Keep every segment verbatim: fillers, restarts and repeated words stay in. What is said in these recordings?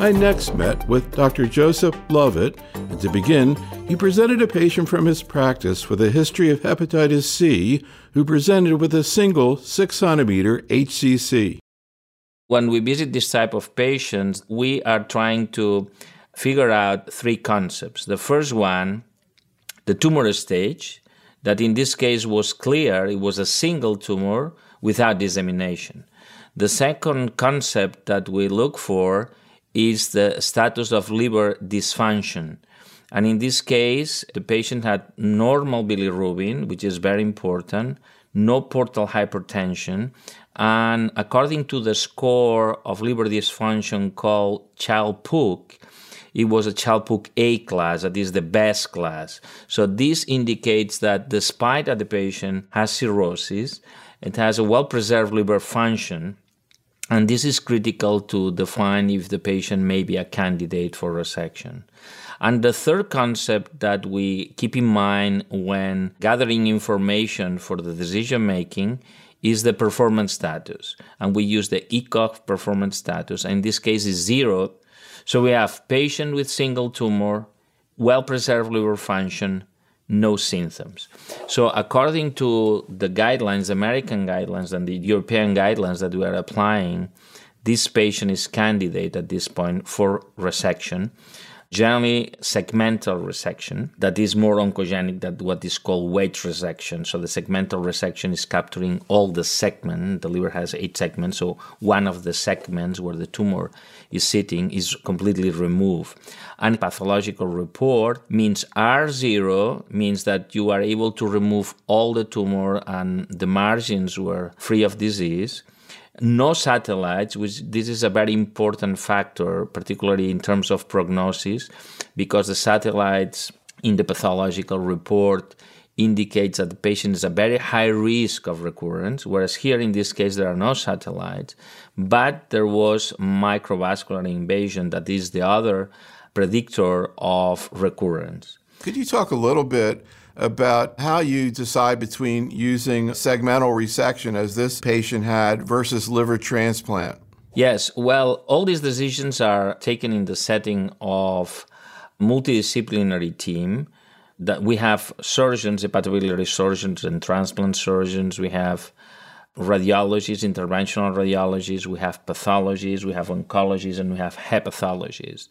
I next met with Doctor Joseph Lovett, and to begin, he presented a patient from his practice with a history of hepatitis C who presented with a single six centimeter H C C. When we visit this type of patients, we are trying to figure out three concepts. The first one, the tumor stage, that in this case was clear, it was a single tumor without dissemination. The second concept that we look for is the status of liver dysfunction. And in this case, the patient had normal bilirubin, which is very important, no portal hypertension, and according to the score of liver dysfunction called Child-Pugh, it was a Child-Pugh A class, that is the best class. So this indicates that despite that the patient has cirrhosis, it has a well-preserved liver function, and this is critical to define if the patient may be a candidate for resection. And the third concept that we keep in mind when gathering information for the decision-making is the performance status. And we use the E C O G performance status. In this case, is zero. So we have patient with single tumor, well-preserved liver function, no symptoms. So according to the guidelines, American guidelines and the European guidelines that we are applying, this patient is candidate at this point for resection. Generally, segmental resection, that is more oncogenic than what is called wedge resection. So the segmental resection is capturing all the segments. The liver has eight segments, so one of the segments where the tumor is sitting is completely removed. And pathological report means R zero, means that you are able to remove all the tumor and the margins were free of disease. No satellites, which this is a very important factor, particularly in terms of prognosis, because the satellites in the pathological report indicates that the patient is a very high risk of recurrence, whereas here in this case there are no satellites, but there was microvascular invasion, that is the other predictor of recurrence. Could you talk a little bit about how you decide between using segmental resection, as this patient had, versus liver transplant? Yes, well, all these decisions are taken in the setting of multidisciplinary team. That we have surgeons, hepatobiliary surgeons and transplant surgeons. We have radiologists, interventional radiologists. We have pathologists. We have oncologists, and we have hepatologists.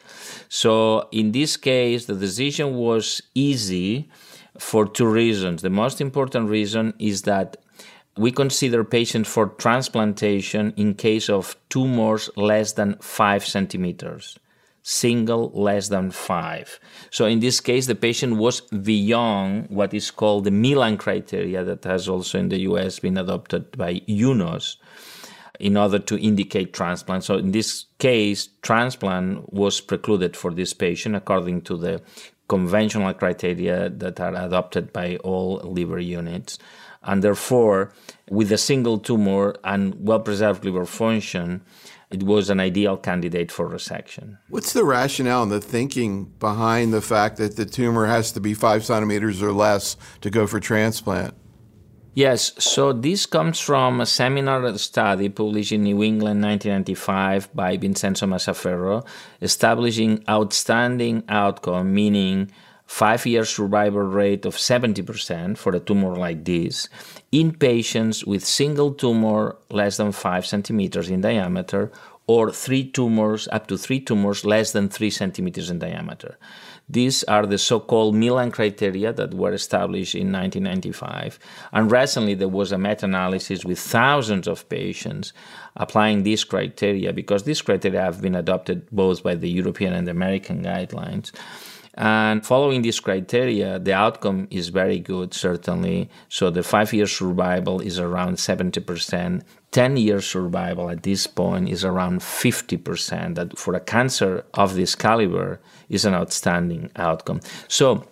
So in this case, the decision was easy for two reasons. The most important reason is that we consider patients for transplantation in case of tumors less than five centimeters, single less than five. So in this case, the patient was beyond what is called the Milan criteria that has also in the U S been adopted by U N O S in order to indicate transplant. So in this case, transplant was precluded for this patient according to the conventional criteria that are adopted by all liver units. And therefore, with a single tumor and well-preserved liver function, it was an ideal candidate for resection. What's the rationale and the thinking behind the fact that the tumor has to be five centimeters or less to go for transplant? Yes, so this comes from a seminal study published in New England nineteen ninety-five by Vincenzo Massaferro, establishing outstanding outcome, meaning five-year survival rate of seventy percent for a tumor like this in patients with single tumor less than five centimeters in diameter or three tumors, up to three tumors less than three centimeters in diameter. These are the so-called Milan criteria that were established in nineteen ninety-five. And recently there was a meta-analysis with thousands of patients applying these criteria, because these criteria have been adopted both by the European and the American guidelines. And following this criteria, the outcome is very good, certainly. So the five-year survival is around seventy percent. ten-year survival at this point is around fifty percent. That for a cancer of this caliber is an outstanding outcome. So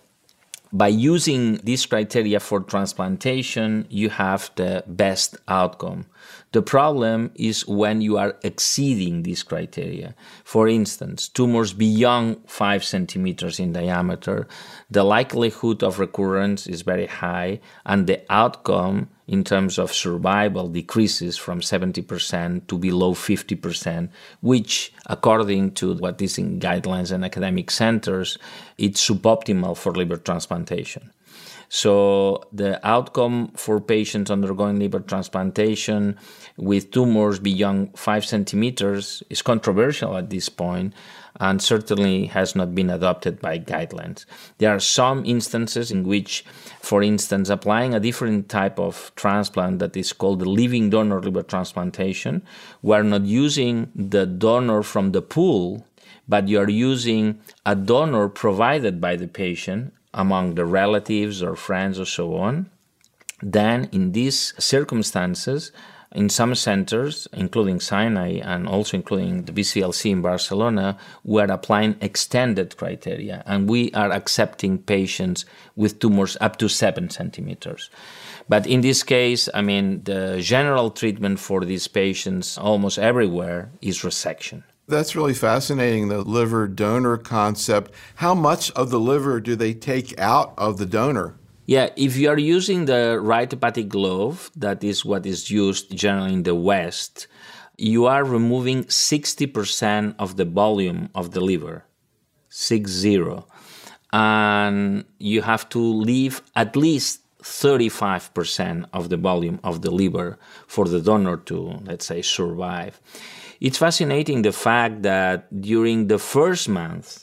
by using these criteria for transplantation, you have the best outcome. The problem is when you are exceeding these criteria. For instance, tumors beyond five centimeters in diameter, the likelihood of recurrence is very high, and the outcome in terms of survival decreases from seventy percent to below fifty percent, which, according to what is in guidelines and academic centers, it's suboptimal for liver transplantation. So the outcome for patients undergoing liver transplantation with tumors beyond five centimeters is controversial at this point and certainly has not been adopted by guidelines. There are some instances in which, for instance, applying a different type of transplant that is called the living donor liver transplantation, we are not using the donor from the pool, but you are using a donor provided by the patient among the relatives or friends or so on. Then in these circumstances, in some centers, including Sinai and also including the B C L C in Barcelona, we are applying extended criteria, and we are accepting patients with tumors up to seven centimeters. But in this case, I mean, the general treatment for these patients almost everywhere is resection. That's really fascinating, the liver donor concept. How much of the liver do they take out of the donor? Yeah, if you are using the right hepatic glove, that is what is used generally in the West, you are removing sixty percent of the volume of the liver, six zero. And you have to leave at least thirty-five percent of the volume of the liver for the donor to, let's say, survive. It's fascinating the fact that during the first month,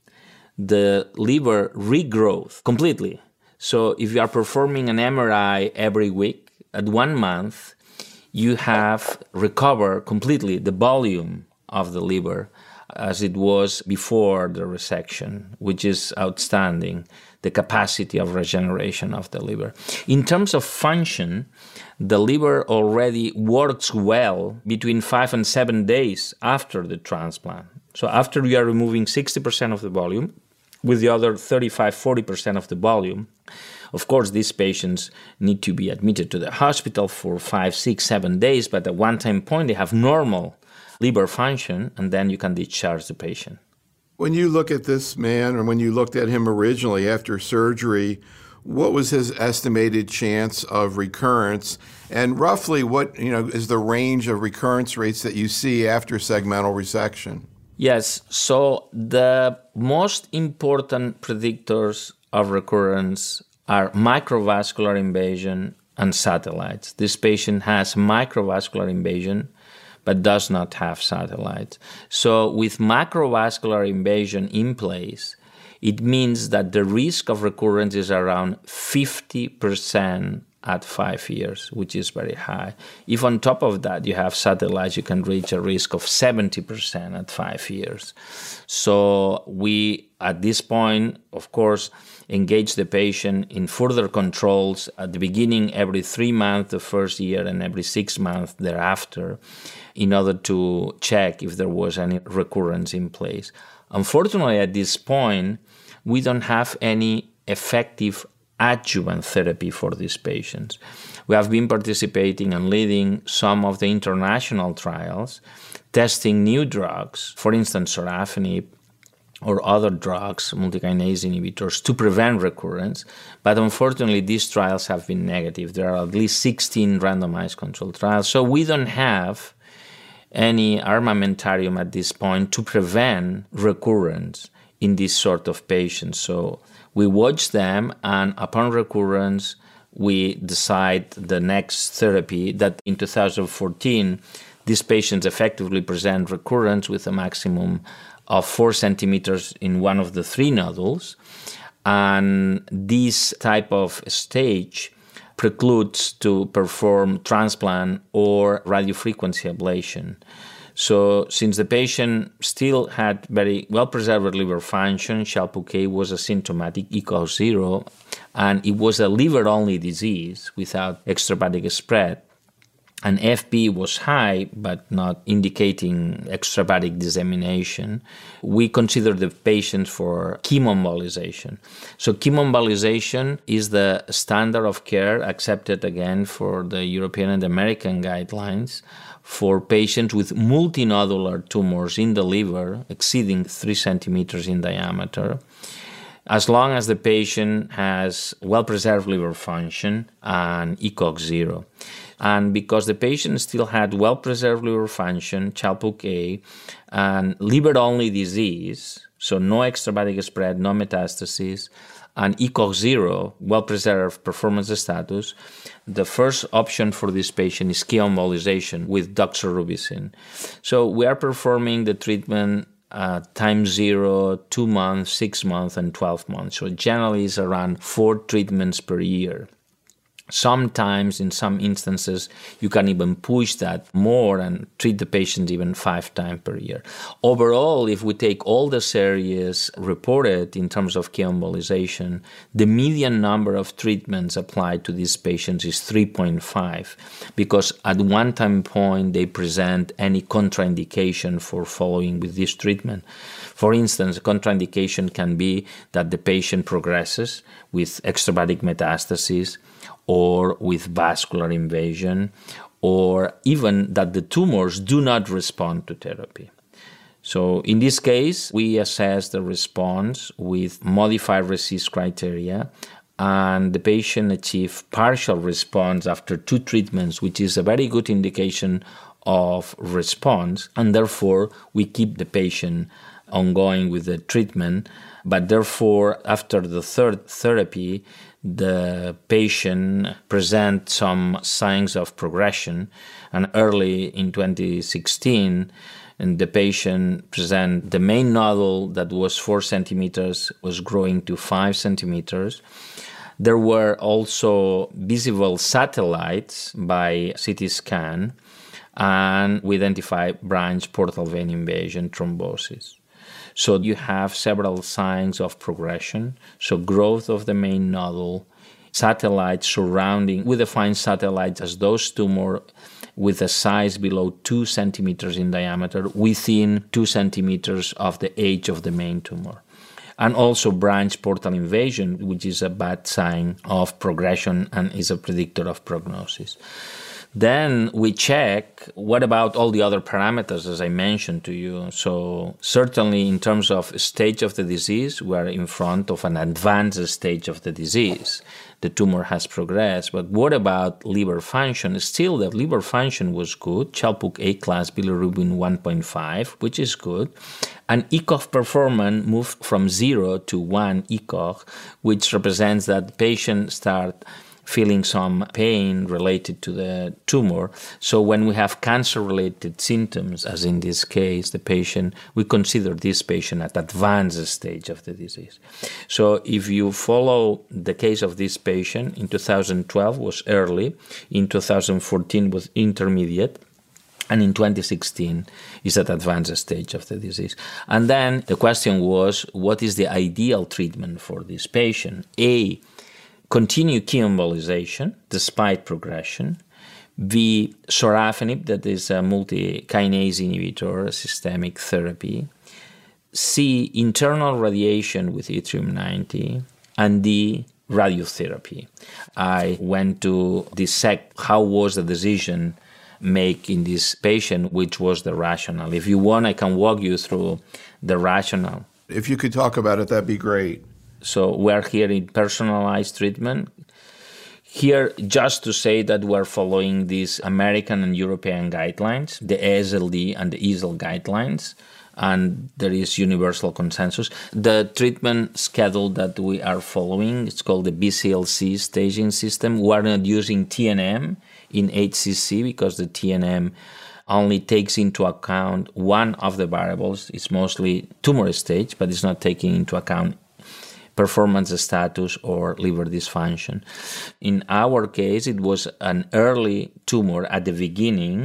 the liver regrowth completely. So if you are performing an M R I every week, at one month, you have recovered completely the volume of the liver as it was before the resection, which is outstanding, the capacity of regeneration of the liver. In terms of function, the liver already works well between five and seven days after the transplant. So after you are removing sixty percent of the volume, with the other thirty-five, forty percent of the volume, of course, these patients need to be admitted to the hospital for five, six, seven days, but at one time point they have normal liver function, and then you can discharge the patient. When you look at this man, or when you looked at him originally after surgery, what was his estimated chance of recurrence? And roughly what, you know, is the range of recurrence rates that you see after segmental resection? Yes, so the most important predictors of recurrence are microvascular invasion and satellites. This patient has microvascular invasion but does not have satellites. So with macrovascular invasion in place, it means that the risk of recurrence is around fifty percent at five years, which is very high. If on top of that you have satellites, you can reach a risk of seventy percent at five years. So we, at this point, of course, engage the patient in further controls at the beginning every three months the first year and every six months thereafter in order to check if there was any recurrence in place. Unfortunately, at this point, we don't have any effective adjuvant therapy for these patients. We have been participating and leading some of the international trials, testing new drugs, for instance, sorafenib, or other drugs, multikinase inhibitors, to prevent recurrence. But unfortunately, these trials have been negative. There are at least sixteen randomized controlled trials. So we don't have any armamentarium at this point to prevent recurrence in this sort of patients. So we watch them, and upon recurrence, we decide the next therapy that in two thousand fourteen, these patients effectively present recurrence with a maximum of four centimeters in one of the three nodules. And this type of stage precludes to perform transplant or radiofrequency ablation. So since the patient still had very well-preserved liver function, Child-Pugh was asymptomatic, E C O zero, and it was a liver-only disease without extrahepatic spread, and F P was high but not indicating extrahepatic dissemination, we consider the patients for chemoembolization. So chemoembolization is the standard of care accepted again for the European and American guidelines for patients with multinodular tumors in the liver exceeding three centimeters in diameter, as long as the patient has well-preserved liver function and E C O G zero. And because the patient still had well-preserved liver function, Child-Pugh A, and liver-only disease, so no extrahepatic spread, no metastases, and E C O G zero, well-preserved performance status, the first option for this patient is chemoembolization with doxorubicin. So we are performing the treatment Uh, time zero, two months, six months, and twelve months. So generally it's around four treatments per year. Sometimes, in some instances, you can even push that more and treat the patient even five times per year. Overall, if we take all the series reported in terms of chemoembolization, the median number of treatments applied to these patients is three point five, because at one time point they present any contraindication for following with this treatment. For instance, contraindication can be that the patient progresses with extrahepatic metastases, or with vascular invasion, or even that the tumors do not respond to therapy. So in this case, we assess the response with modified RECIST criteria, and the patient achieved partial response after two treatments, which is a very good indication of response, and therefore we keep the patient ongoing with the treatment. But therefore, after the third therapy, the patient presents some signs of progression, and early in twenty sixteen, and the patient present the main nodule that was four centimeters was growing to five centimeters. There were also visible satellites by C T scan, and we identified branch portal vein invasion thrombosis. So you have several signs of progression, so growth of the main nodule, satellites surrounding, we define satellites as those tumors with a size below two centimeters in diameter within two centimeters of the edge of the main tumor. And also branch portal invasion, which is a bad sign of progression and is a predictor of prognosis. Then we check, what about all the other parameters, as I mentioned to you? So certainly in terms of stage of the disease, we are in front of an advanced stage of the disease. The tumor has progressed. But what about liver function? Still, the liver function was good. Child-Pugh A class bilirubin one point five, which is good. And E C O G performance moved from zero to one E C O G, which represents that the patient start feeling some pain related to the tumor. So when we have cancer-related symptoms, as in this case, the patient, we consider this patient at advanced stage of the disease. So if you follow the case of this patient, in two thousand twelve was early, in two thousand fourteen was intermediate, and in twenty sixteen is at advanced stage of the disease. And then the question was, what is the ideal treatment for this patient? A, continue chemoembolization despite progression. B, sorafenib, that is a multi-kinase inhibitor, a systemic therapy. C, internal radiation with yttrium ninety. And D, radiotherapy. I went to dissect how was the decision made in this patient, which was the rationale. If you want, I can walk you through the rationale. If you could talk about it, that'd be great. So we're here in personalized treatment. Here, just to say that we're following these American and European guidelines, the A S L D and the E A S L guidelines, and there is universal consensus. The treatment schedule that we are following, it's called the B C L C staging system. We're not using T N M in H C C because the T N M only takes into account one of the variables. It's mostly tumor stage, but it's not taking into account performance status or liver dysfunction. In our case, it was an early tumor at the beginning,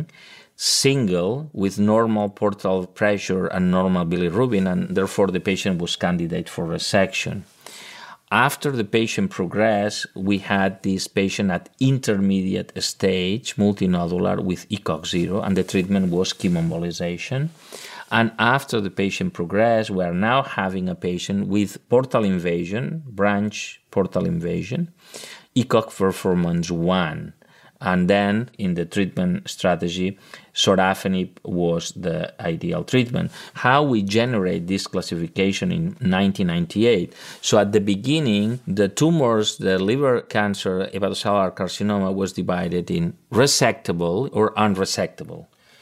single with normal portal pressure and normal bilirubin, and therefore the patient was candidate for resection. After the patient progressed, we had this patient at intermediate stage, multinodular with E C O G zero, and the treatment was chemoembolization. And after the patient progressed, we are now having a patient with portal invasion, branch portal invasion, E C O G performance one. And then in the treatment strategy, sorafenib was the ideal treatment. How we generate this classification in nineteen ninety-eight. So at the beginning, the tumors, the liver cancer, hepatocellular carcinoma, was divided in resectable or unresectable.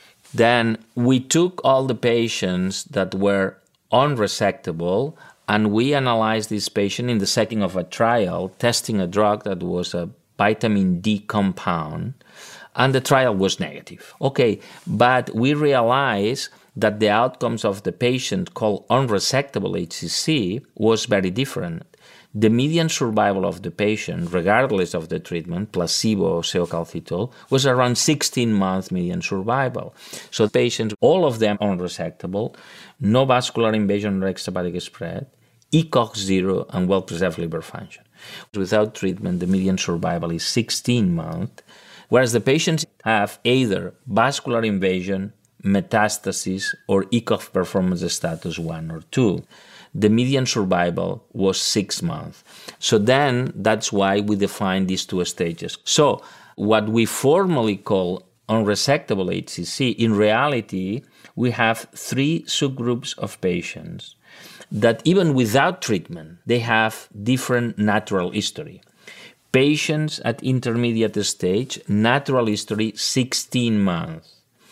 Then we took all the patients that were unresectable and we analyzed this patient in the setting of a trial, testing a drug that was a vitamin D compound, and the trial was negative. Okay, but we realized that the outcomes of the patient called unresectable H C C was very different. The median survival of the patient, regardless of the treatment, placebo or seocalcitol, was around sixteen months median survival. So patients, all of them unresectable, no vascular invasion or extrahepatic spread, E C O G zero, and well-preserved liver function. Without treatment, the median survival is sixteen months, whereas the patients have either vascular invasion, metastasis, or E C O G performance status one or two. The median survival was six months. So then that's why we define these two stages. So what we formally call unresectable H C C, in reality, we have three subgroups of patients that even without treatment, they have different natural history. Patients at intermediate stage, natural history sixteen months.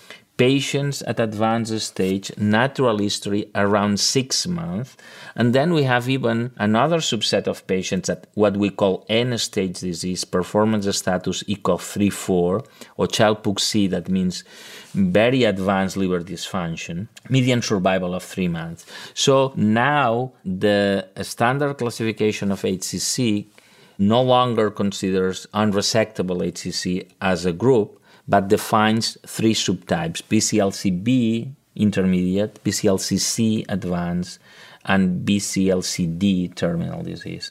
Patients at advanced stage, natural history around six months. And then we have even another subset of patients at what we call end-stage disease, performance status E C O G three four, or Child-Pugh-C, that means very advanced liver dysfunction, median survival of three months. So now the standard classification of H C C no longer considers unresectable H C C as a group, but defines three subtypes: B C L C B intermediate, B C L C C advanced, and B C L C D terminal disease.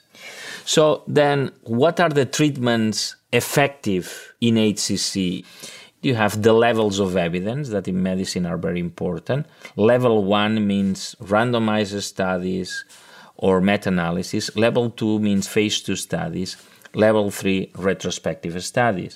So then what are the treatments effective in H C C? You have the levels of evidence that in medicine are very important. Level one means randomized studies or meta-analysis. Level two means phase two studies. Level three, retrospective studies.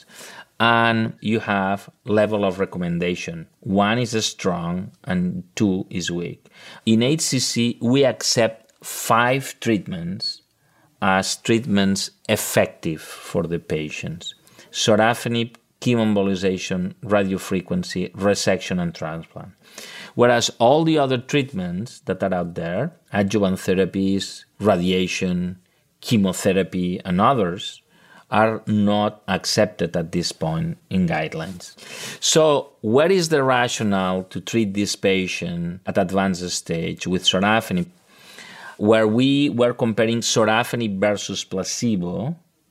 And you have level of recommendation. One is strong and two is weak. In H C C, we accept five treatments as treatments effective for the patients: sorafenib, chemoembolization, radiofrequency, resection, and transplant. Whereas all the other treatments that are out there, adjuvant therapies, radiation, chemotherapy, and others, are not accepted at this point in guidelines. So what is the rationale to treat this patient at advanced stage with sorafenib, where we were comparing sorafenib versus placebo,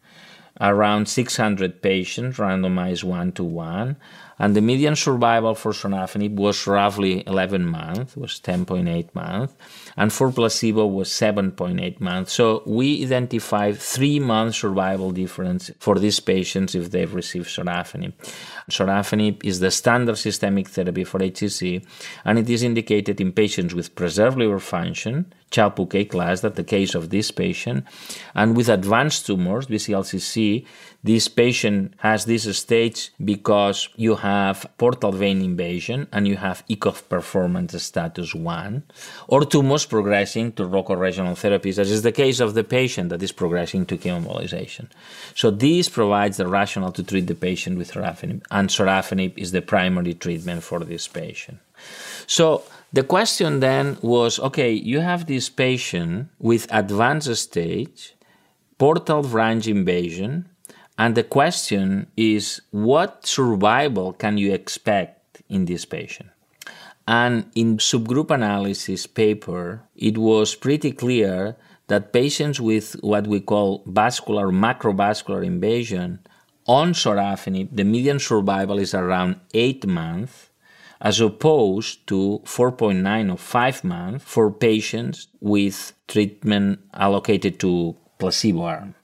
around six hundred patients randomized one to one, and the median survival for sorafenib was roughly eleven months, was ten point eight months, and for placebo was seven point eight months. So we identified three month survival difference for these patients if they receive sorafenib. Sorafenib is the standard systemic therapy for H C C, and it is indicated in patients with preserved liver function, Child-Pugh class, that's the case of this patient, and with advanced tumors, B C L C C. This patient has this stage because you have portal vein invasion and you have E C O G performance status one, or tumors progressing to local regional therapies, as is the case of the patient that is progressing to chemoembolization. So this provides the rationale to treat the patient with sorafenib, and sorafenib is the primary treatment for this patient. So the question then was, okay, you have this patient with advanced stage, portal branch invasion, and the question is, what survival can you expect in this patient? And in subgroup analysis paper, it was pretty clear that patients with what we call vascular, macrovascular invasion on sorafenib, the median survival is around eight months, as opposed to four point nine or five months for patients with treatment allocated to placebo arm.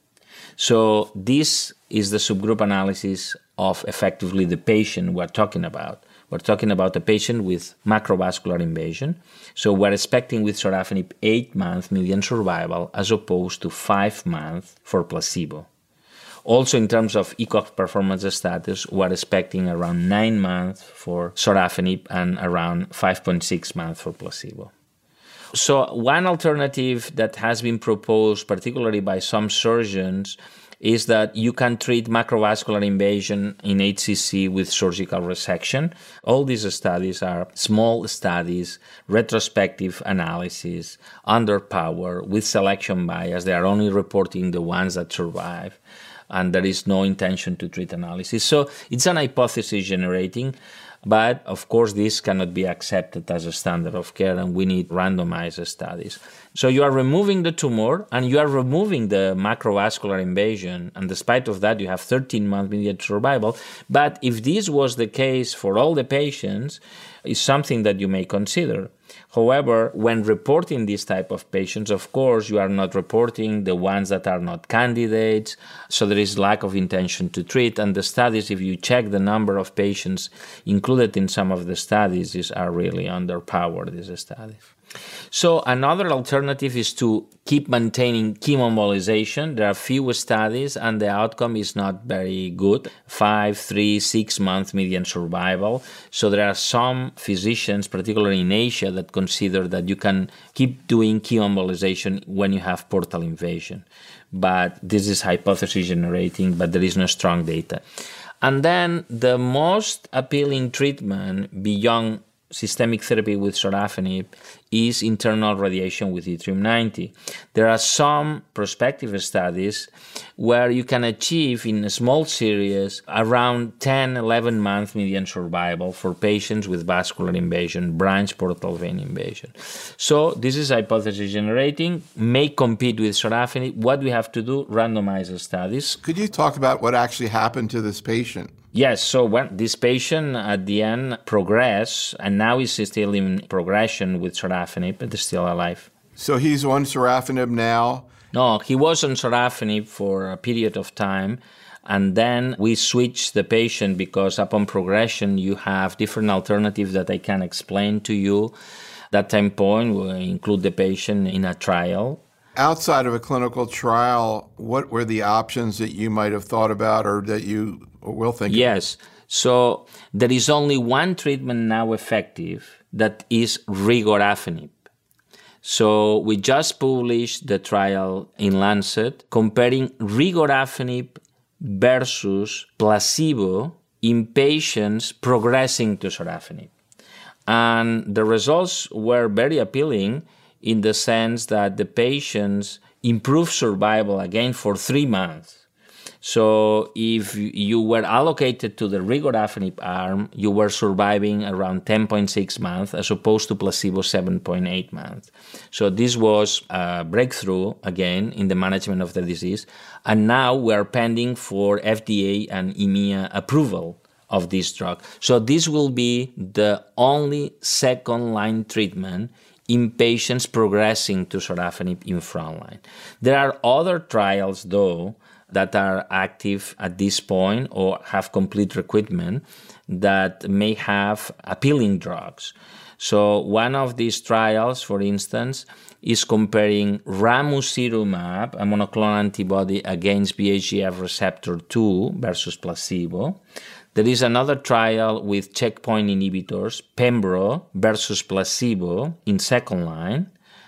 So this is the subgroup analysis of effectively the patient we're talking about. We're talking about a patient with macrovascular invasion. So we're expecting with sorafenib eight month median survival as opposed to five months for placebo. Also, in terms of ECOG performance status, we're expecting around nine months for sorafenib and around five point six months for placebo. So one alternative that has been proposed, particularly by some surgeons, is that you can treat macrovascular invasion in H C C with surgical resection. All these studies are small studies, retrospective analysis, underpowered, with selection bias. They are only reporting the ones that survive, and there is no intention to treat analysis. So it's an hypothesis generating, but of course this cannot be accepted as a standard of care, and we need randomized studies. So you are removing the tumor and you are removing the macrovascular invasion, and despite of that you have thirteen month median survival. But if this was the case for all the patients, it's something that you may consider. However, when reporting this type of patients, of course, you are not reporting the ones that are not candidates, so there is lack of intention to treat. And the studies, if you check the number of patients included in some of the studies, is, are really underpowered, these studies. So another alternative is to keep maintaining chemoembolization. There are few studies and the outcome is not very good. Five, three, six month median survival. So there are some physicians, particularly in Asia, that consider that you can keep doing chemoembolization when you have portal invasion. But this is hypothesis generating, but there is no strong data. And then the most appealing treatment beyond systemic therapy with sorafenib is internal radiation with yttrium ninety. There are some prospective studies where you can achieve in a small series around ten, eleven month median survival for patients with vascular invasion, branch portal vein invasion. So this is hypothesis generating, may compete with sorafenib. What we have to do, randomize studies. Could you talk about what actually happened to this patient? Yes, so when this patient at the end progressed, and now is still in progression with sorafenib, but is still alive. So he's on sorafenib now? No, he was on sorafenib for a period of time, and then we switched the patient because upon progression you have different alternatives that I can explain to you. That time point will include the patient in a trial. Outside of a clinical trial, what were the options that you might have thought about or that you will think Yes. about? So there is only one treatment now effective, that is regorafenib. So we just published the trial in Lancet comparing regorafenib versus placebo in patients progressing to sorafenib. And the results were very appealing in the sense that the patients improved survival again for three months. So if you were allocated to the regorafenib arm, you were surviving around ten point six months as opposed to placebo seven point eight months. So this was a breakthrough, again, in the management of the disease. And now we are pending for F D A and E M E A approval of this drug. So this will be the only second-line treatment in patients progressing to sorafenib in frontline. There are other trials, though, that are active at this point or have complete recruitment that may have appealing drugs. So one of these trials, for instance, is comparing ramucirumab, a monoclonal antibody against B H G F receptor two versus placebo. There is another trial with checkpoint inhibitors, pembro versus placebo in second line.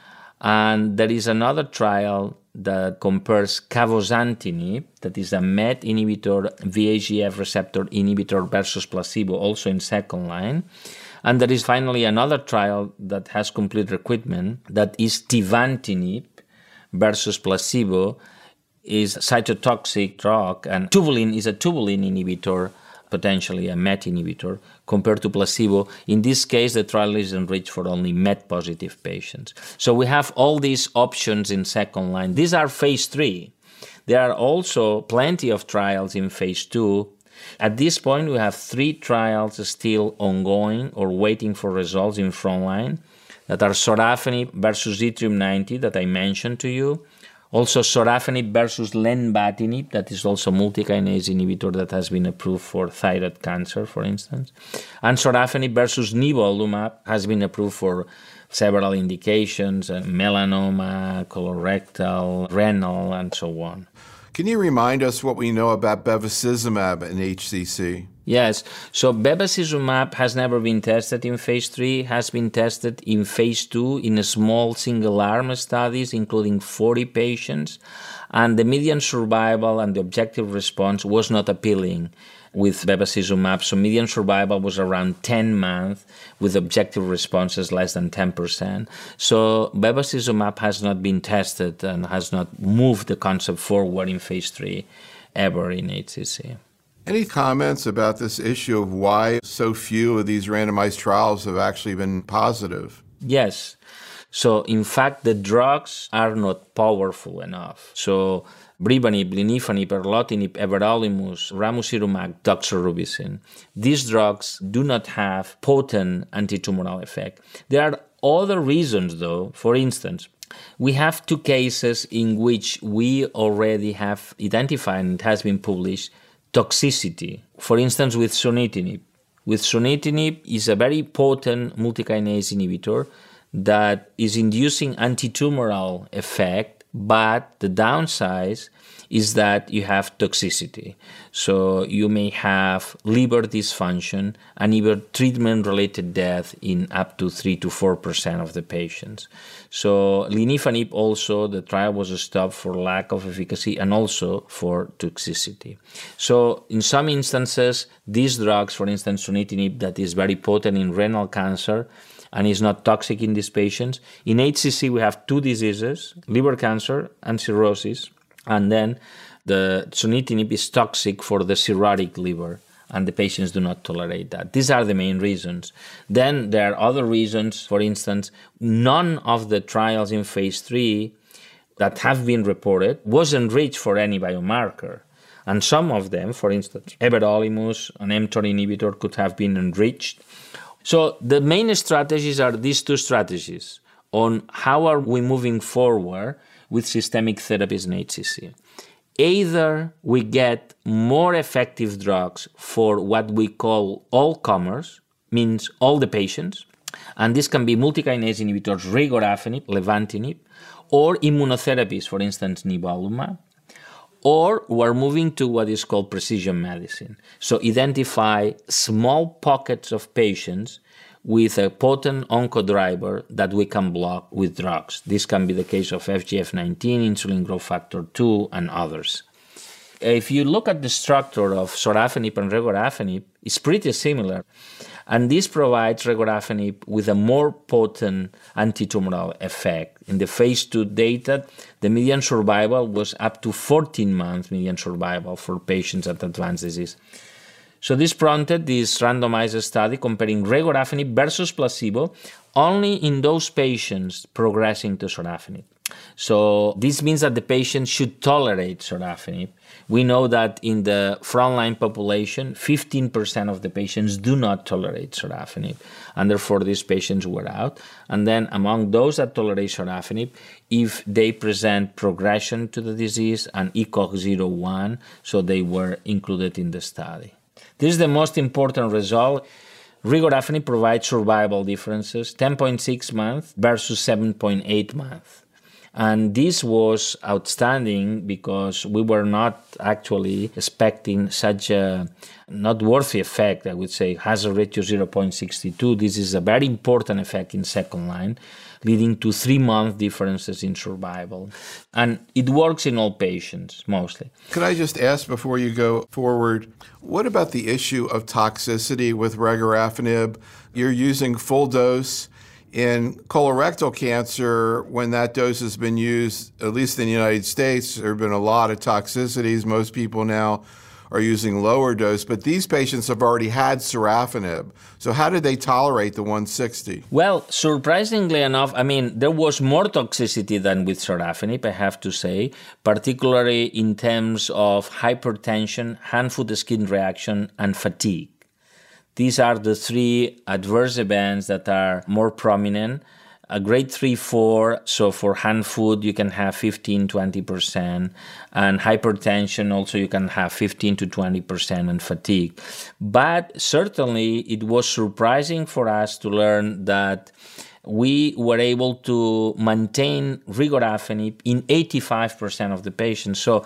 And there is another trial that compares cabozantinib, that is a M E T inhibitor, V H G F receptor inhibitor versus placebo, also in second line. And there is finally another trial that has complete recruitment, that is tivantinib versus placebo, is cytotoxic drug, and tubulin is a tubulin inhibitor, potentially a M E T inhibitor, compared to placebo. In this case, the trial is enriched for only M E T-positive patients. So we have all these options in second line. These are phase three. There are also plenty of trials in phase two. At this point, we have three trials still ongoing or waiting for results in frontline that are sorafenib versus yttrium ninety that I mentioned to you, Also, sorafenib versus lenvatinib, that is also a multikinase inhibitor that has been approved for thyroid cancer, for instance. And sorafenib versus nivolumab has been approved for several indications, uh, melanoma, colorectal, renal, and so on. Can you remind us what we know about bevacizumab in H C C? Yes. So bevacizumab has never been tested in phase three, has been tested in phase two in a small single-arm studies, including forty patients, and the median survival and the objective response was not appealing with bevacizumab. So median survival was around ten months with objective responses less than ten percent. So bevacizumab has not been tested and has not moved the concept forward in phase three ever in H C C. Any comments about this issue of why so few of these randomized trials have actually been positive? Yes. So in fact, the drugs are not powerful enough. So bribanib, linifanib, erlotinib, everolimus, ramucirumab, doxorubicin. These drugs do not have potent antitumoral effect. There are other reasons, though. For instance, we have two cases in which we already have identified, and it has been published, toxicity. For instance, with sunitinib. With sunitinib is a very potent multikinase inhibitor that is inducing antitumoral effect, but the downside is that you have toxicity. So you may have liver dysfunction and even treatment-related death in up to three to four percent of the patients. So linifanib also, the trial was stopped for lack of efficacy and also for toxicity. So in some instances, these drugs, for instance, sunitinib, that is very potent in renal cancer, and is not toxic in these patients. In H C C, we have two diseases, liver cancer and cirrhosis, and then the sunitinib is toxic for the cirrhotic liver, and the patients do not tolerate that. These are the main reasons. Then there are other reasons. For instance, none of the trials in phase three that have been reported was enriched for any biomarker. And some of them, for instance, everolimus, an mTOR inhibitor, could have been enriched. So the main strategies are these two strategies on how are we moving forward with systemic therapies in H C C. Either we get more effective drugs for what we call all comers, means all the patients, and this can be multikinase inhibitors, regorafenib, levantinib, or immunotherapies, for instance, nivolumab, or we're moving to what is called precision medicine. So identify small pockets of patients with a potent oncodriver that we can block with drugs. This can be the case of F G F nineteen, insulin growth factor two, and others. If you look at the structure of sorafenib and regorafenib, it's pretty similar. And this provides regorafenib with a more potent antitumoral effect. In the phase two data, the median survival was up to fourteen months median survival for patients at advanced disease. So this prompted this randomized study comparing regorafenib versus placebo only in those patients progressing to sorafenib. So this means that the patient should tolerate sorafenib. We know that in the frontline population, fifteen percent of the patients do not tolerate sorafenib, and therefore these patients were out. And then among those that tolerate sorafenib, if they present progression to the disease and E C O G zero one, so they were included in the study. This is the most important result. Regorafenib provides survival differences, ten point six months versus seven point eight months. And this was outstanding because we were not actually expecting such a noteworthy effect, I would say, hazard ratio zero point six two. This is a very important effect in second line, leading to three-month differences in survival. And it works in all patients, mostly. Could I just ask before you go forward, what about the issue of toxicity with regorafenib? You're using full dose. In colorectal cancer, when that dose has been used, at least in the United States, there have been a lot of toxicities. Most people now are using lower dose, but these patients have already had sorafenib. So how did they tolerate the one sixty? Well, surprisingly enough, I mean, there was more toxicity than with sorafenib, I have to say, particularly in terms of hypertension, hand-foot skin reaction, and fatigue. These are the three adverse events that are more prominent. a grade three, four, so for hand foot, you can have fifteen, twenty percent. And hypertension, also you can have fifteen to twenty percent, and fatigue. But certainly it was surprising for us to learn that we were able to maintain regorafenib in eighty-five percent of the patients. So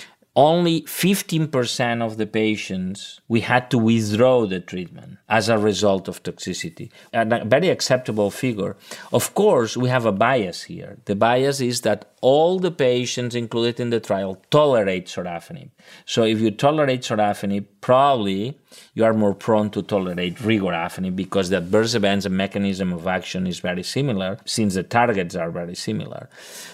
only fifteen percent of the patients, we had to withdraw the treatment as a result of toxicity. A very acceptable figure. Of course, we have a bias here. The bias is that all the patients included in the trial tolerate sorafenib. So if you tolerate sorafenib, probably you are more prone to tolerate regorafenib because the adverse events and mechanism of action is very similar since the targets are very similar.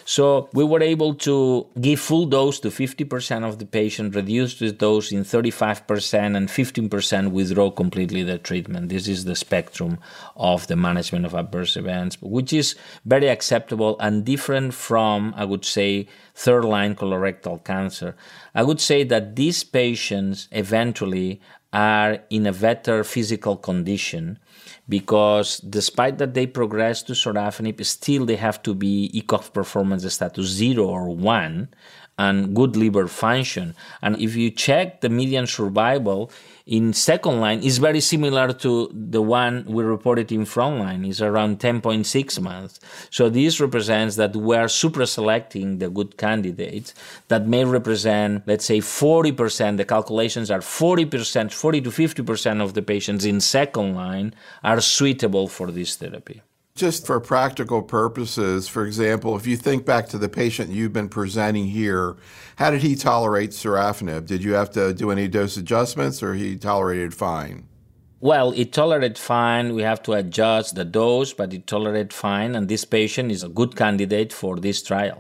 So we were able to give full dose to fifty percent of the patients, reduce the dose in thirty-five percent, and fifteen percent withdraw completely the treatment. This is the spectrum of the management of adverse events, which is very acceptable and different from, I would say, third-line colorectal cancer. I would say that these patients eventually are in a better physical condition because despite that they progress to sorafenib, still they have to be E C O G performance status zero or one and good liver function. And if you check the median survival in second line, is very similar to the one we reported in front line, is around ten point six months. So this represents that we are super selecting the good candidates that may represent, let's say, forty percent. The calculations are forty percent, forty to fifty percent of the patients in second line are suitable for this therapy. Just for practical purposes, for example, if you think back to the patient you've been presenting here, how did he tolerate sorafenib? Did you have to do any dose adjustments or he tolerated fine? Well, it tolerated fine. We have to adjust the dose, but it tolerated fine. And this patient is a good candidate for this trial.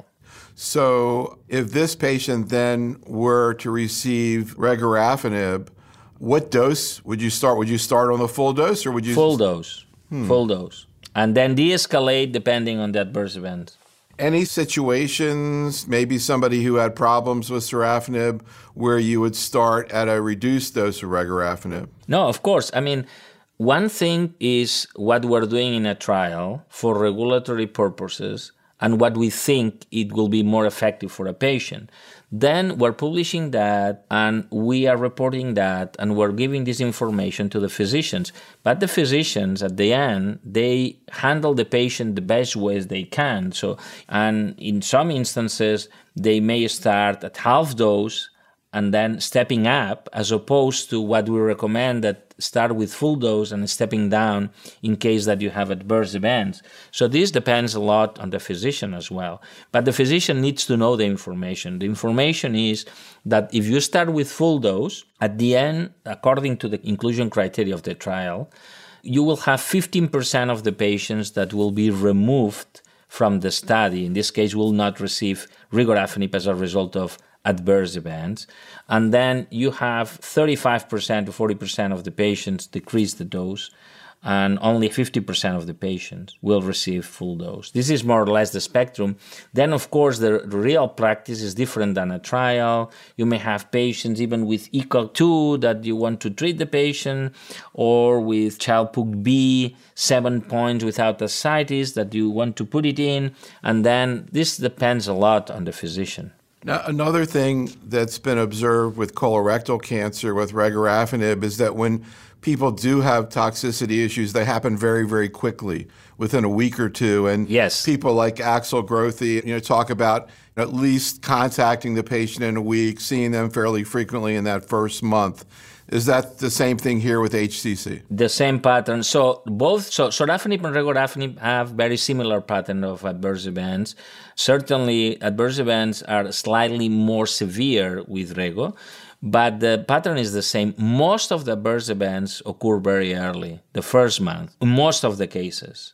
So if this patient then were to receive regorafenib, what dose would you start? Would you start on the full dose or would you? Full dose. Hmm. Full dose. And then de-escalate depending on the adverse event. Any situations, maybe somebody who had problems with sorafenib, where you would start at a reduced dose of regorafenib? No, of course. I mean, one thing is what we're doing in a trial for regulatory purposes and what we think it will be more effective for a patient. Then we're publishing that and we are reporting that and we're giving this information to the physicians. But the physicians at the end, they handle the patient the best ways they can. So, and in some instances, they may start at half dose and then stepping up, as opposed to what we recommend that start with full dose and stepping down in case that you have adverse events. So this depends a lot on the physician as well. But the physician needs to know the information. The information is that if you start with full dose, at the end, according to the inclusion criteria of the trial, you will have fifteen percent of the patients that will be removed from the study. In this case, will not receive regorafenib as a result of adverse events. And then you have thirty-five percent to forty percent of the patients decrease the dose, and only fifty percent of the patients will receive full dose. This is more or less the spectrum. Then, of course, the, the real practice is different than a trial. You may have patients even with E C O G two that you want to treat the patient, or with Child-Pugh B, seven points without ascites that you want to put it in. And then this depends a lot on the physician. Now, another thing that's been observed with colorectal cancer with regorafenib is that when people do have toxicity issues, they happen very, very quickly, within a week or two. And yes. People like Axel Grothe, you know, talk about at least contacting the patient in a week, seeing them fairly frequently in that first month. Is that the same thing here with H C C? The same pattern. So both so sorafenib and regorafenib have very similar pattern of adverse events. Certainly, adverse events are slightly more severe with rego, but the pattern is the same. Most of the adverse events occur very early, the first month, in most of the cases.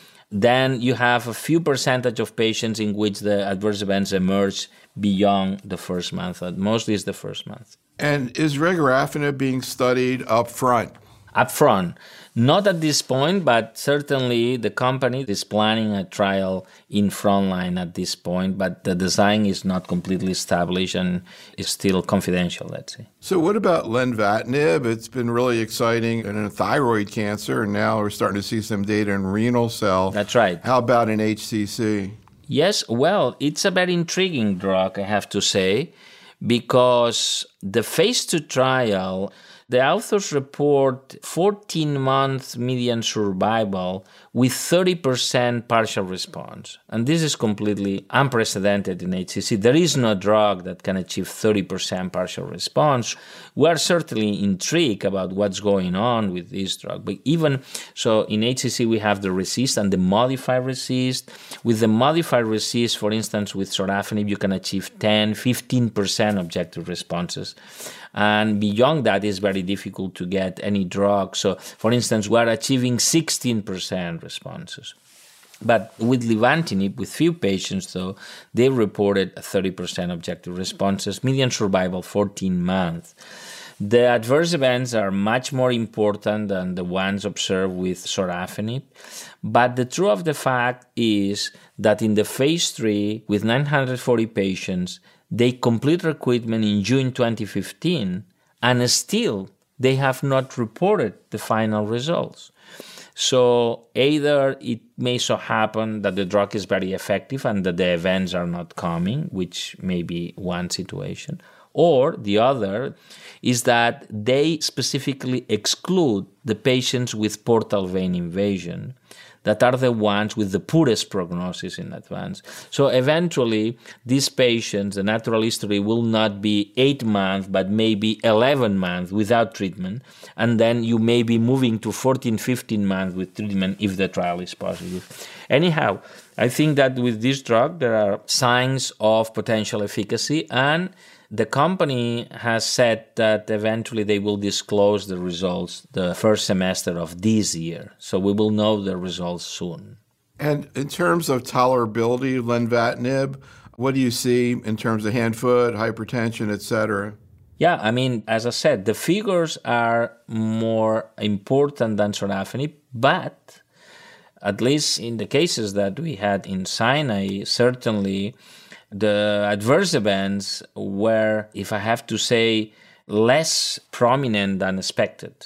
Then you have a few percentage of patients in which the adverse events emerge beyond the first month. Mostly is the first month. And is regorafenib being studied up front? upfront. Not at this point, but certainly the company is planning a trial in frontline at this point, but the design is not completely established and is still confidential, let's say. So what about lenvatinib? It's been really exciting in thyroid cancer, and now we're starting to see some data in renal cell. That's right. How about in H C C? Yes, well, it's a very intriguing drug, I have to say, because the phase two trial, the authors report fourteen-month median survival with thirty percent partial response. And this is completely unprecedented in H C C. There is no drug that can achieve thirty percent partial response. We are certainly intrigued about what's going on with this drug. But even so, in H C C, we have the RECIST and the modified RECIST. With the modified RECIST, for instance, with sorafenib, you can achieve ten, fifteen percent objective responses. And beyond that, it's very difficult to get any drug. So, for instance, we are achieving sixteen percent responses. But with lenvatinib, with few patients, though, they reported thirty percent objective responses, median survival fourteen months. The adverse events are much more important than the ones observed with sorafenib. But the truth of the fact is that in the phase three, with nine hundred forty patients, they complete recruitment in June twenty fifteen, and still they have not reported the final results. So either it may so happen that the drug is very effective and that the events are not coming, which may be one situation, or the other is that they specifically exclude the patients with portal vein invasion that are the ones with the poorest prognosis in advance. So eventually, these patients, the natural history will not be eight months, but maybe eleven months without treatment. And then you may be moving to fourteen, fifteen months with treatment if the trial is positive. Anyhow, I think that with this drug, there are signs of potential efficacy, and the company has said that eventually they will disclose the results the first semester of this year. So we will know the results soon. And in terms of tolerability of lenvatinib, what do you see in terms of hand-foot, hypertension, et cetera? Yeah, I mean, as I said, the figures are more important than sorafenib, but at least in the cases that we had in Sinai, certainly the adverse events were, if I have to say, less prominent than expected.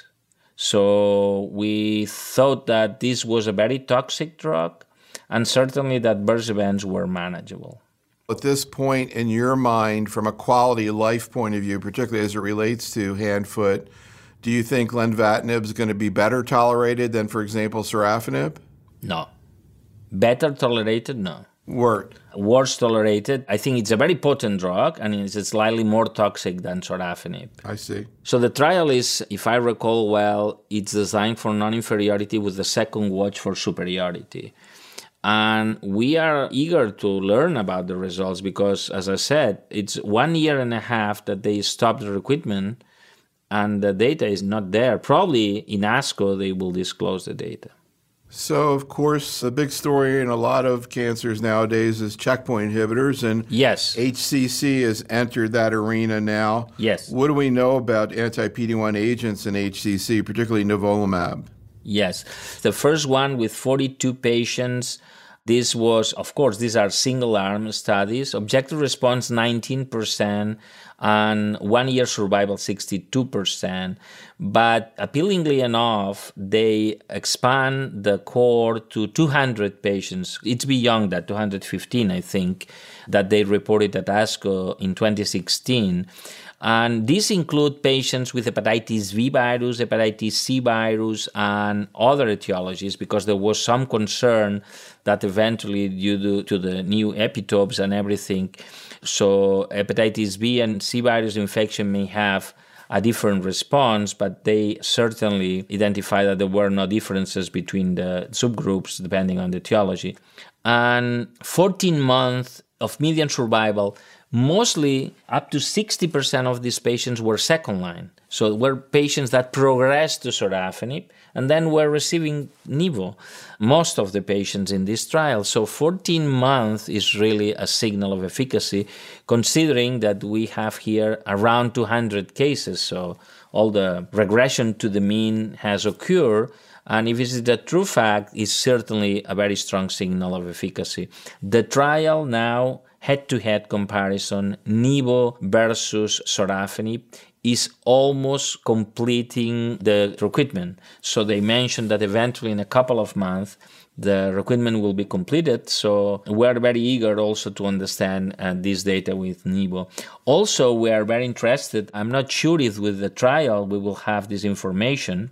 So we thought that this was a very toxic drug, and certainly the adverse events were manageable. At this point in your mind, from a quality of life point of view, particularly as it relates to hand-foot, do you think lenvatinib is going to be better tolerated than, for example, sorafenib? No. Better tolerated? No. Worse. Worse tolerated. I think it's a very potent drug, and it's slightly more toxic than sorafenib. I see. So the trial is, if I recall well, it's designed for non-inferiority with the second watch for superiority. And we are eager to learn about the results because, as I said, it's one year and a half that they stopped the recruitment, and the data is not there. Probably in ASCO they will disclose the data. So, of course, the big story in a lot of cancers nowadays is checkpoint inhibitors, and yes, H C C has entered that arena now. Yes. What do we know about anti-P D one agents in H C C, particularly nivolumab? Yes. The first one with forty-two patients. This was, of course, these are single-arm studies. Objective response nineteen percent and one-year survival sixty-two percent. But appealingly enough, they expand the cohort to two hundred patients. It's beyond that, two hundred fifteen, I think, that they reported at ASCO in twenty sixteen. And these include patients with hepatitis V virus, hepatitis C virus, and other etiologies, because there was some concern that eventually, due to the new epitopes and everything, so hepatitis B and C virus infection may have a different response, but they certainly identify that there were no differences between the subgroups depending on the etiology. And fourteen-month of median survival, mostly up to sixty percent of these patients were second line. So were patients that progressed to sorafenib and then were receiving nivo, most of the patients in this trial. So fourteen months is really a signal of efficacy, considering that we have here around two hundred cases. So all the regression to the mean has occurred. And if it is a true fact, it's certainly a very strong signal of efficacy. The trial now, head-to-head comparison, nivo versus sorafenib, is almost completing the recruitment. So they mentioned that eventually in a couple of months, the recruitment will be completed. So we're very eager also to understand uh, this data with nivo. Also, we are very interested, I'm not sure if with the trial we will have this information,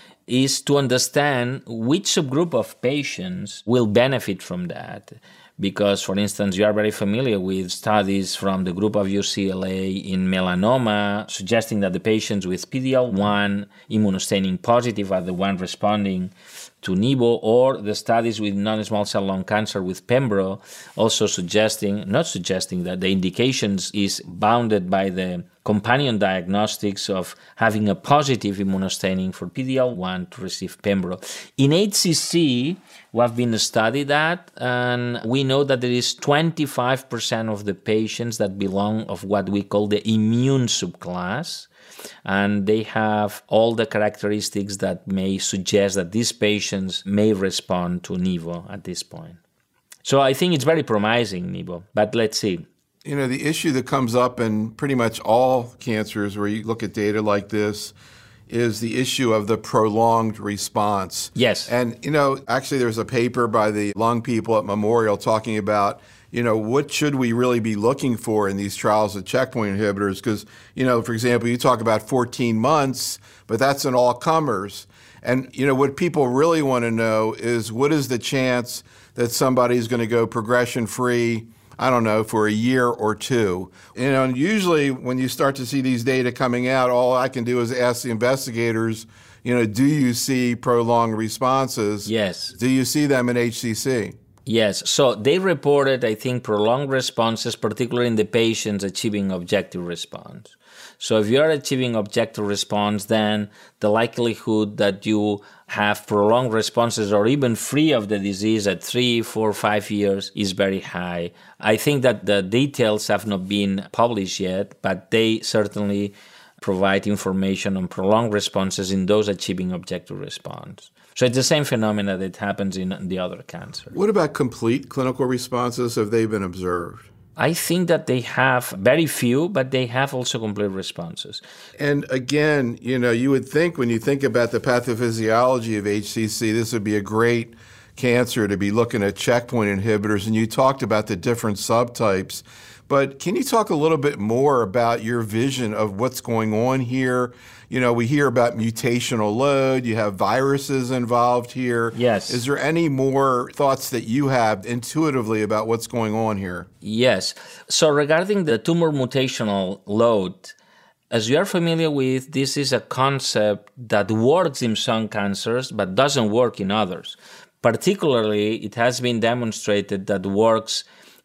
is to understand which subgroup of patients will benefit from that. Because, for instance, you are very familiar with studies from the group of U C L A in melanoma suggesting that the patients with P D L one immunostaining positive are the one responding to nivo, or the studies with non-small cell lung cancer with pembro also suggesting, not suggesting that the indications is bounded by the companion diagnostics of having a positive immunostaining for P D L one to receive pembro. In H C C, we have been studied that, and we know that there is twenty-five percent of the patients that belong of what we call the immune subclass, and they have all the characteristics that may suggest that these patients may respond to nivo at this point. So I think it's very promising, nivo, but let's see. You know, the issue that comes up in pretty much all cancers where you look at data like this is the issue of the prolonged response. Yes. And, you know, actually there's a paper by the lung people at Memorial talking about, you know, what should we really be looking for in these trials of checkpoint inhibitors? Because, you know, for example, you talk about fourteen months, but that's in all comers. And, you know, what people really want to know is what is the chance that somebody's going to go progression-free, I don't know, for a year or two. You know, and usually when you start to see these data coming out, all I can do is ask the investigators, you know, do you see prolonged responses? Yes. Do you see them in H C C? Yes. So they reported, I think, prolonged responses, particularly in the patients achieving objective response. So if you are achieving objective response, then the likelihood that you have prolonged responses or even free of the disease at three, four, five years is very high. I think that the details have not been published yet, but they certainly provide information on prolonged responses in those achieving objective response. So it's the same phenomena that happens in the other cancer. What about complete clinical responses? Have they been observed? I think that they have very few, but they have also complete responses. And again, you know, you would think when you think about the pathophysiology of H C C, this would be a great cancer to be looking at checkpoint inhibitors. And you talked about the different subtypes. But can you talk a little bit more about your vision of what's going on here? You know, we hear about mutational load. You have viruses involved here. Yes. Is there any more thoughts that you have intuitively about what's going on here? Yes. So regarding the tumor mutational load, as you are familiar with, this is a concept that works in some cancers but doesn't work in others. Particularly, it has been demonstrated that works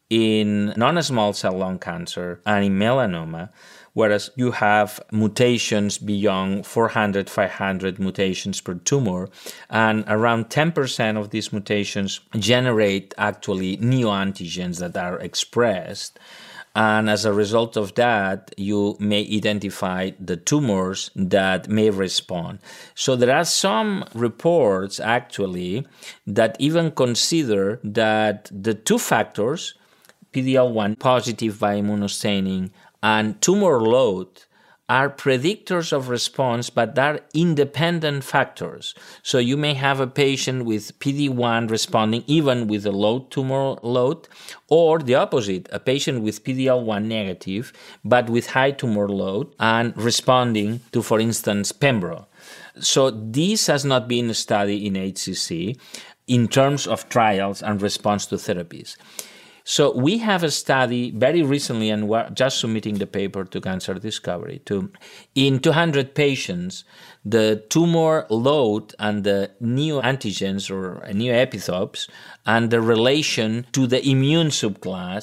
in non-small cell lung cancer and in melanoma, whereas you have mutations beyond four hundred, five hundred mutations per tumor, and around ten percent of these mutations generate actually neoantigens that are expressed. And as a result of that, you may identify the tumors that may respond. So there are some reports actually that even consider that the two factors, P D L one positive by immunostaining and tumor load, are predictors of response, but are independent factors. So you may have a patient with P D one responding even with a low tumor load, or the opposite, a patient with P D L one negative, but with high tumor load and responding to, for instance, pembro. So this has not been studied in H C C in terms of trials and response to therapies. So we have a study very recently, and we're just submitting the paper to Cancer Discovery. To, in two hundred patients, the tumor load and the neoantigens or neoepitopes and the relation to the immune subclass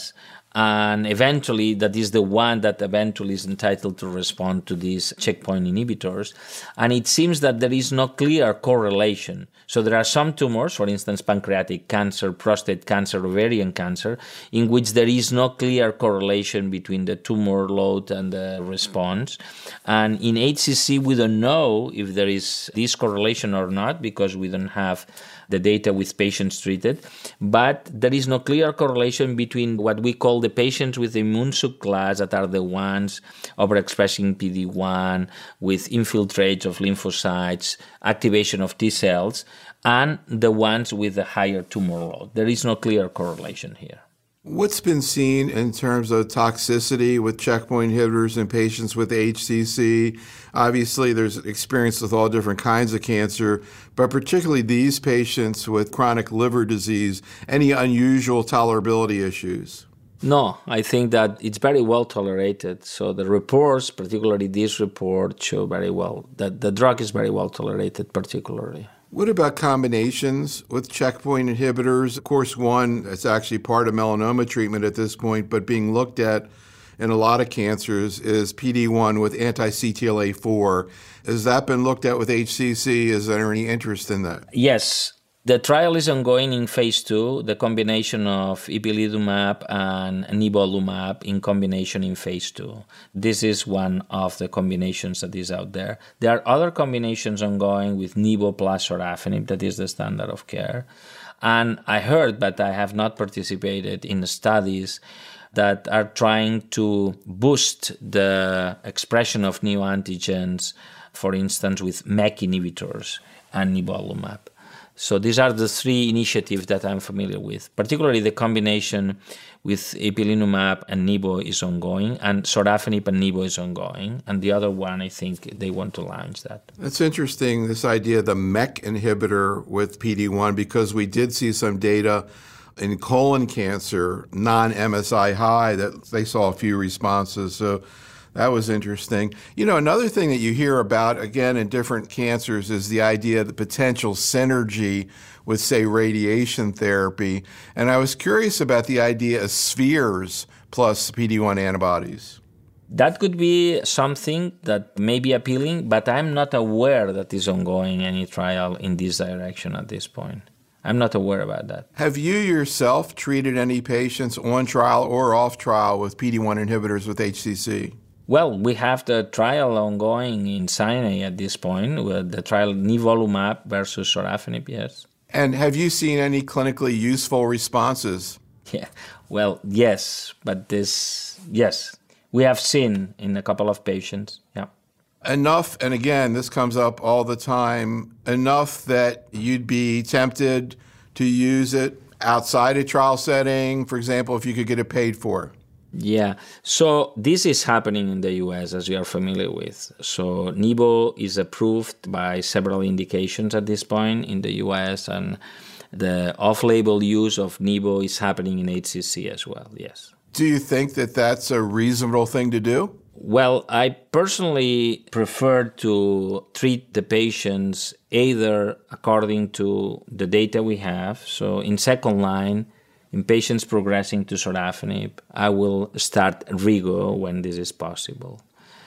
And eventually, that is the one that eventually is entitled to respond to these checkpoint inhibitors. And it seems that there is no clear correlation. So there are some tumors, for instance, pancreatic cancer, prostate cancer, ovarian cancer, in which there is no clear correlation between the tumor load and the response. And in H C C, we don't know if there is this correlation or not, because we don't have the data with patients treated, but there is no clear correlation between what we call the patients with immune subclass, that are the ones overexpressing P D one, with infiltrate of lymphocytes, activation of T cells, and the ones with the higher tumor load. There is no clear correlation here. What's been seen in terms of toxicity with checkpoint inhibitors in patients with H C C? Obviously, there's experience with all different kinds of cancer, but particularly these patients with chronic liver disease, any unusual tolerability issues? No, I think that it's very well tolerated. So the reports, particularly this report, show very well that the drug is very well tolerated particularly. What about combinations with checkpoint inhibitors? Of course, one that's actually part of melanoma treatment at this point, but being looked at in a lot of cancers is P D one with anti-C T L A four. Has that been looked at with H C C? Is there any interest in that? Yes. The trial is ongoing in phase two, the combination of ipilimumab and nivolumab in combination in phase two. This is one of the combinations that is out there. There are other combinations ongoing with nivo plus sorafenib, that is the standard of care. And I heard, but I have not participated in the studies that are trying to boost the expression of neoantigens, for instance, with M E K inhibitors and nivolumab. So these are the three initiatives that I'm familiar with. Particularly the combination with ipilimumab and nivo is ongoing, and sorafenib and nivo is ongoing. And the other one, I think they want to launch that. That's interesting, this idea of the M E K inhibitor with P D one, because we did see some data in colon cancer, non-M S I high, that they saw a few responses. So that was interesting. You know, another thing that you hear about, again, in different cancers is the idea of the potential synergy with, say, radiation therapy. And I was curious about the idea of spheres plus P D one antibodies. That could be something that may be appealing, but I'm not aware that is ongoing any trial in this direction at this point. I'm not aware about that. Have you yourself treated any patients on trial or off trial with P D one inhibitors with H C C? Well, we have the trial ongoing in Sinai at this point, with the trial nivolumab versus sorafenib, yes. And have you seen any clinically useful responses? Yeah, well, yes, but this, yes, we have seen in a couple of patients, yeah. Enough, and again, this comes up all the time, enough that you'd be tempted to use it outside a trial setting, for example, if you could get it paid for? Yeah, so this is happening in the U S, as you are familiar with. So nivo is approved by several indications at this point in the U S, and the off-label use of nivo is happening in H C C as well, yes. Do you think that that's a reasonable thing to do? Well, I personally prefer to treat the patients either according to the data we have. So in second line, in patients progressing to sorafenib, I will start Rigo when this is possible.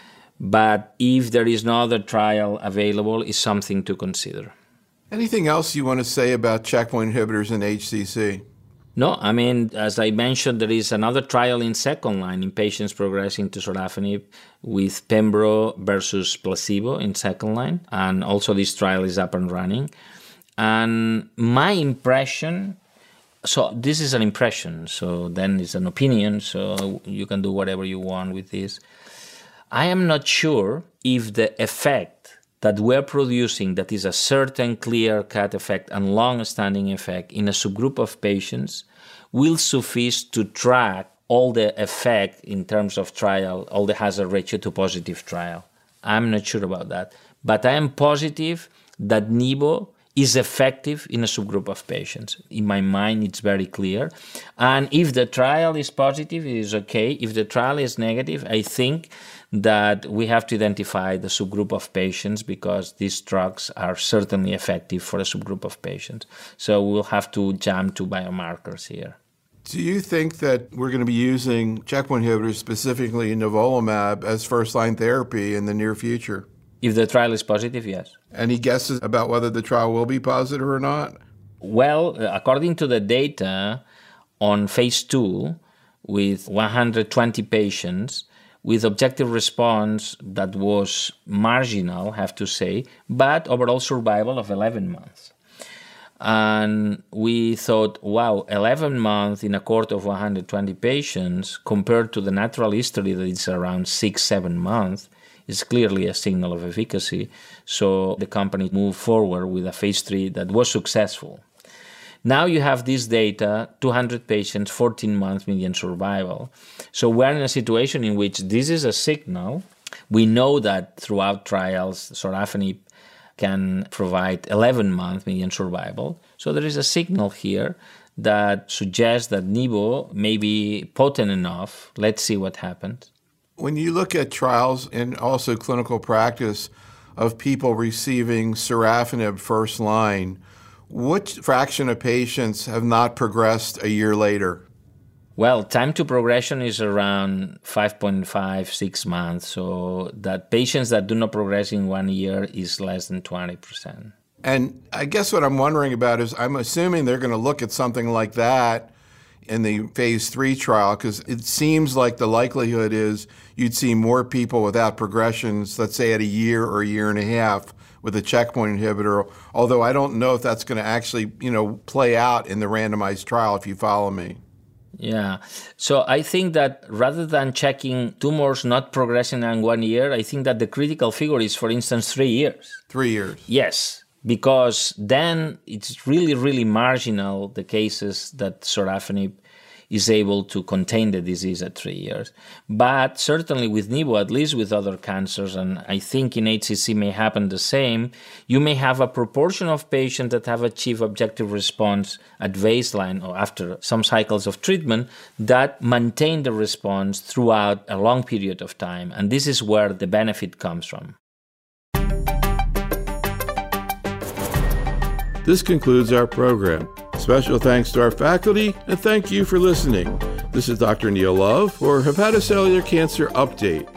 But if there is no other trial available, it's something to consider. Anything else you want to say about checkpoint inhibitors in H C C? No, I mean, as I mentioned, there is another trial in second line in patients progressing to sorafenib with pembro versus placebo in second line. And also this trial is up and running. And my impression, so this is an impression, so then it's an opinion, so you can do whatever you want with this. I am not sure if the effect that we're producing, that is a certain clear-cut effect and long-standing effect in a subgroup of patients, will suffice to track all the effect in terms of trial, all the hazard ratio to positive trial. I'm not sure about that. But I am positive that nivo is effective in a subgroup of patients. In my mind, it's very clear. And if the trial is positive, it is okay. If the trial is negative, I think that we have to identify the subgroup of patients, because these drugs are certainly effective for a subgroup of patients. So we'll have to jump to biomarkers here. Do you think that we're going to be using checkpoint inhibitors, specifically nivolumab, as first-line therapy in the near future? If the trial is positive, yes. Any guesses about whether the trial will be positive or not? Well, according to the data on phase two, with one hundred twenty patients, with objective response that was marginal, I have to say, but overall survival of eleven months. And we thought, wow, eleven months in a cohort of one hundred twenty patients compared to the natural history that is around six, seven months is clearly a signal of efficacy. So the company moved forward with a phase three that was successful. Now you have this data, two hundred patients, fourteen months median survival. So we're in a situation in which this is a signal. We know that throughout trials, sorafenib can provide eleven month median survival. So there is a signal here that suggests that nivo may be potent enough. Let's see what happens. When you look at trials and also clinical practice of people receiving sorafenib first line, what fraction of patients have not progressed a year later? Well, time to progression is around five point five, six months. So that patients that do not progress in one year is less than twenty percent. And I guess what I'm wondering about is I'm assuming they're going to look at something like that in the phase three trial, because it seems like the likelihood is you'd see more people without progressions, let's say at a year or a year and a half with a checkpoint inhibitor, although I don't know if that's going to actually, you know, play out in the randomized trial, if you follow me. Yeah. So I think that rather than checking tumors not progressing in one year, I think that the critical figure is, for instance, three years. Three years. Yes, because then it's really, really marginal, the cases that sorafenib is able to contain the disease at three years. But certainly with nivo, at least with other cancers, and I think in H C C may happen the same, you may have a proportion of patients that have achieved objective response at baseline or after some cycles of treatment that maintain the response throughout a long period of time. And this is where the benefit comes from. This concludes our program. Special thanks to our faculty, and thank you for listening. This is Doctor Neil Love for Hepatocellular Cancer Update.